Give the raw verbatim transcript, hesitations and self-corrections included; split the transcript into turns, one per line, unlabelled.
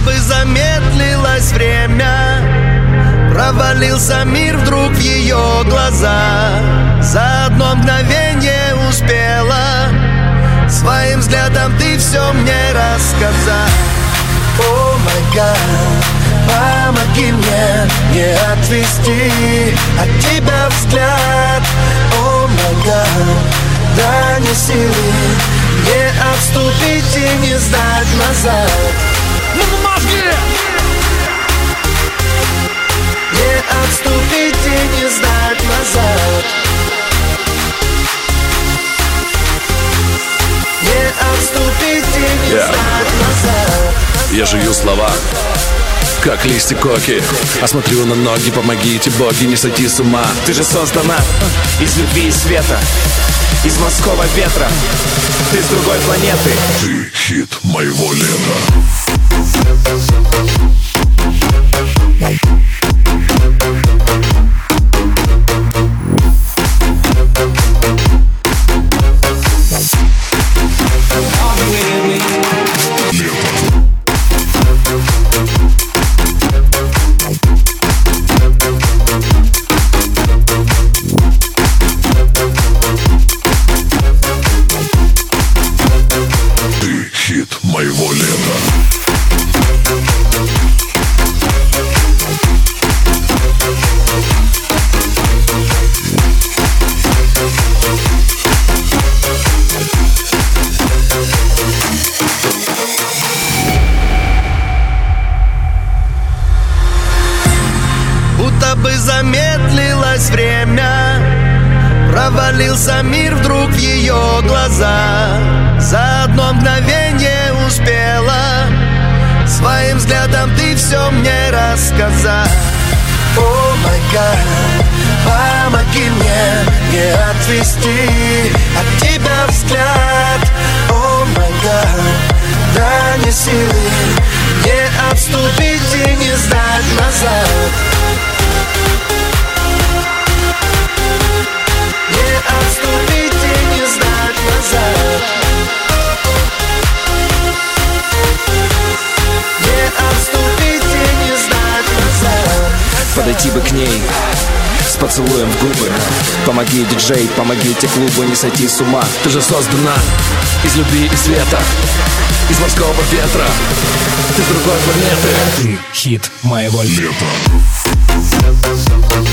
бы замедлилось время, провалился мир вдруг в ее глаза. За одно мгновение успела своим взглядом ты все мне рассказать. О май гад, помоги мне не отвести от тебя взгляд. О май гад, дай мне силы не отступить и не сдать назад.
Ну мозги!
Не отступить и не сдать назад. Не отступить и не
yeah.
сдать назад.
Я жую слова, как листья коки. А смотрю на ноги, помогите, боги, не сойти с ума.
Ты же создана из любви и света, из морского ветра. Ты с другой планеты.
Ты хит моего лета. Хит моего лета.
Будто бы замедлилось время, провалился мир вдруг в ее глаза. За одно мгновение успела своим взглядом ты все мне рассказать. О май гад, помоги мне не отвести от тебя взгляд. О май гад, дай мне силы не отступить и не сдать назад. Не отступить и не сдать назад. Не отступить и не сдать назад.
Подойти бы к ней с поцелуем в губы. Помоги, диджей, помогите клубу не сойти с ума.
Ты же создана из любви и света, из морского ветра. Ты с другой планеты.
Ты хит моего лета.
Лето.